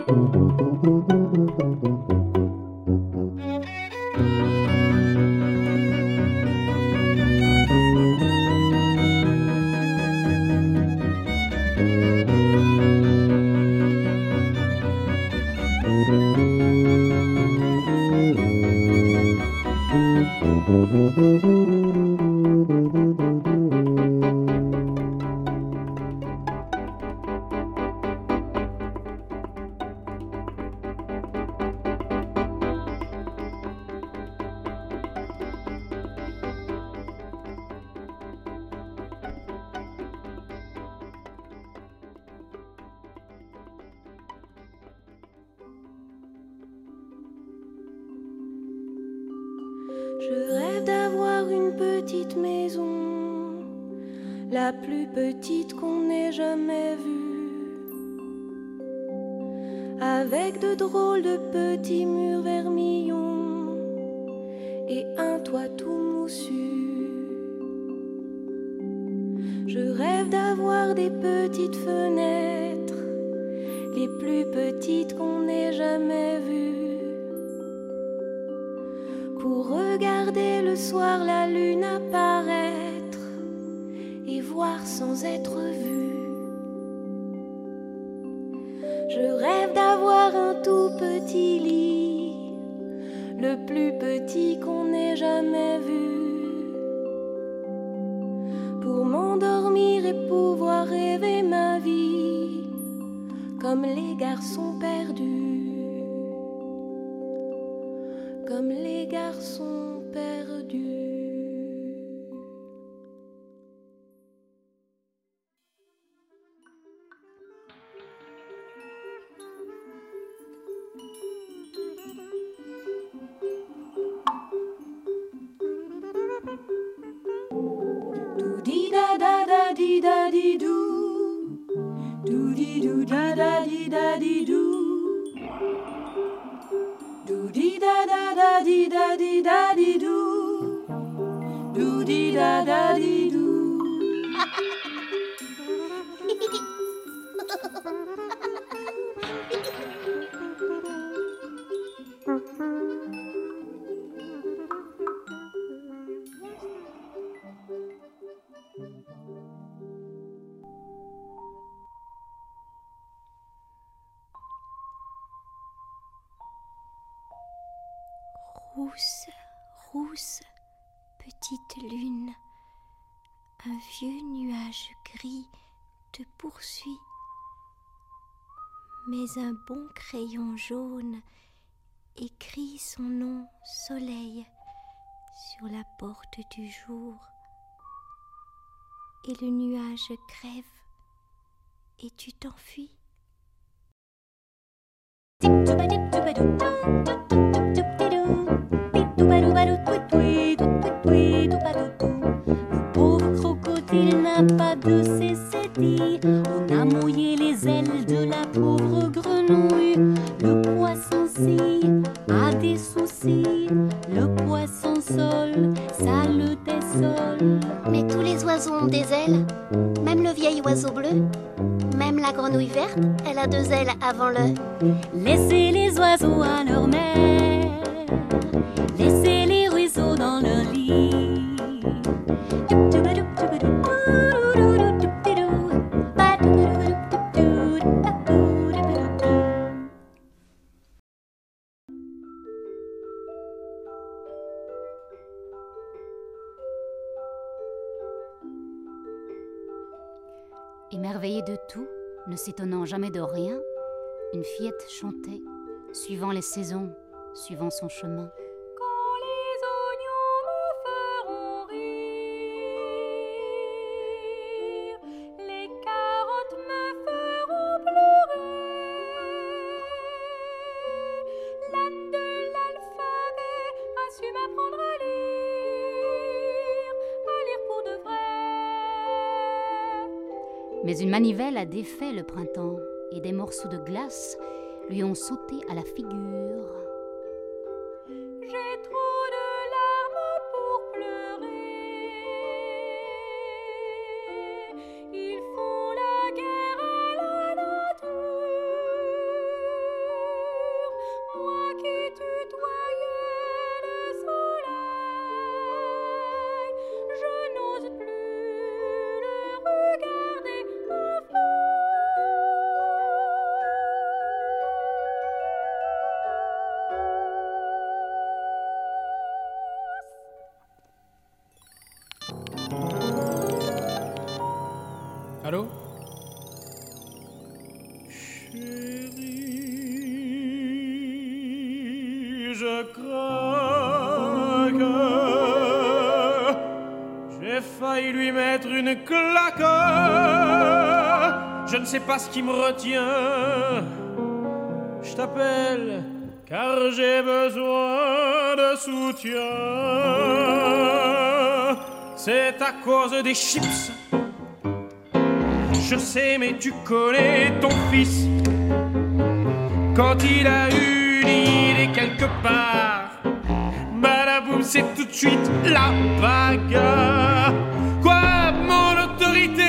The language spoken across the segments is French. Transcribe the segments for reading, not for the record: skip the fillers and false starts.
Je rêve d'avoir une petite maison, la plus petite qu'on ait jamais vue, avec de drôles de petits murs vermillons et un toit tout moussu. Je rêve d'avoir des petites fenêtres, les plus petites qu'on ait jamais vues, pour regarder le soir la lune apparaître et voir sans être vu. Je rêve d'avoir un tout petit lit, le plus petit qu'on ait jamais vu, pour m'endormir et pouvoir rêver ma vie comme les garçons perdus, comme les garçons perdus. Doudi da da da di da di dou, doudi dou da da di da di dou, doudi da da da di da di da di dou, doudi da da di dou. Rousse, rousse, petite lune, un vieux nuage gris te poursuit, mais un bon crayon jaune écrit son nom soleil sur la porte du jour, et le nuage crève et tu t'enfuis. Le pauvre crocodile n'a pas de cécité, on a mouillé les ailes de la pauvre grenouille. Le poisson-ci a des soucis, le poisson-sol, ça le désole. Mais tous les oiseaux ont des ailes, même le vieil oiseau bleu, même la grenouille verte, elle a 2 ailes avant le. Laissez les oiseaux à leur mère, laissez les ruisseaux dans leur lit. Émerveillée de tout, ne s'étonnant jamais de rien, une fillette chantait, suivant les saisons, suivant son chemin. Quand les oignons me feront rire, les carottes me feront pleurer, l'âne de l'alphabet a su m'apprendre à lire pour de vrai. Mais une manivelle a défait le printemps, et des morceaux de glace lui ont sauté à la figure. J'ai trop de larmes pour pleurer, ils font la guerre à la nature. chérie, je craque. J'ai failli lui mettre une claque. Je ne sais pas ce qui me retient. Je t'appelle car j'ai besoin de soutien. C'est à cause des chips. Je sais, mais tu connais ton fils. Quand il a une idée quelque part, badaboum, c'est tout de suite la bagarre. Quoi, mon autorité?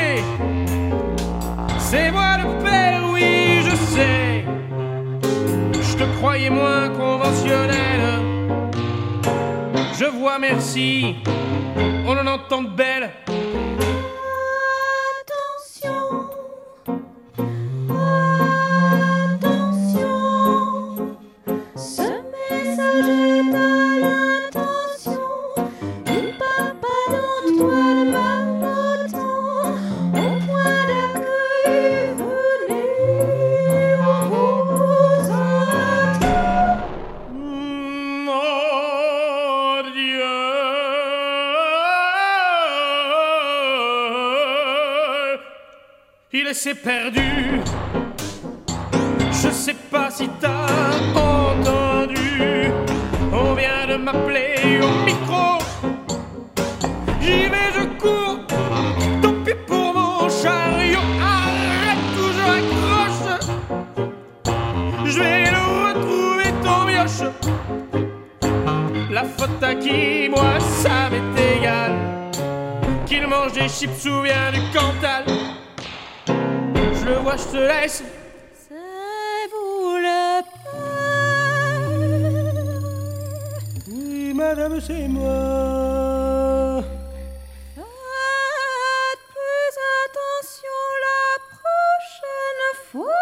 C'est moi le père, oui, je sais. Je te croyais moins conventionnel. Je vois, merci, on en entend de belles. Il s'est perdu. Je sais pas si t'as entendu. On vient de m'appeler au micro. J'y vais, je cours. Tant pis pour mon chariot. Arrête tout, je accroche. Je vais le retrouver, ton mioche. La faute à qui? Moi, ça m'est égal. Qu'il mange des chips ou bien du Cantal. Je le vois, je te laisse. C'est vous le père. Oui, madame, c'est moi. Faites plus attention la prochaine fois.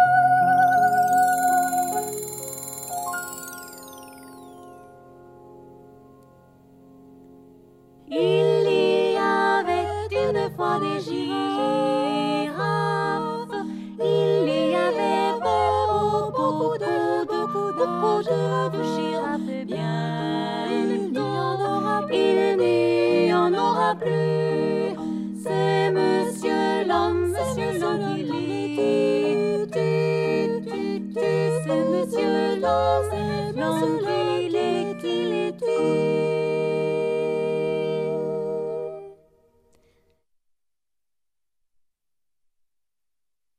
Il y avait une fois des girafes. Il y avait beaucoup de girafes. Eh bien, il n'y en aura plus. C'est Monsieur l'homme qui les tue. C'est Monsieur l'homme qui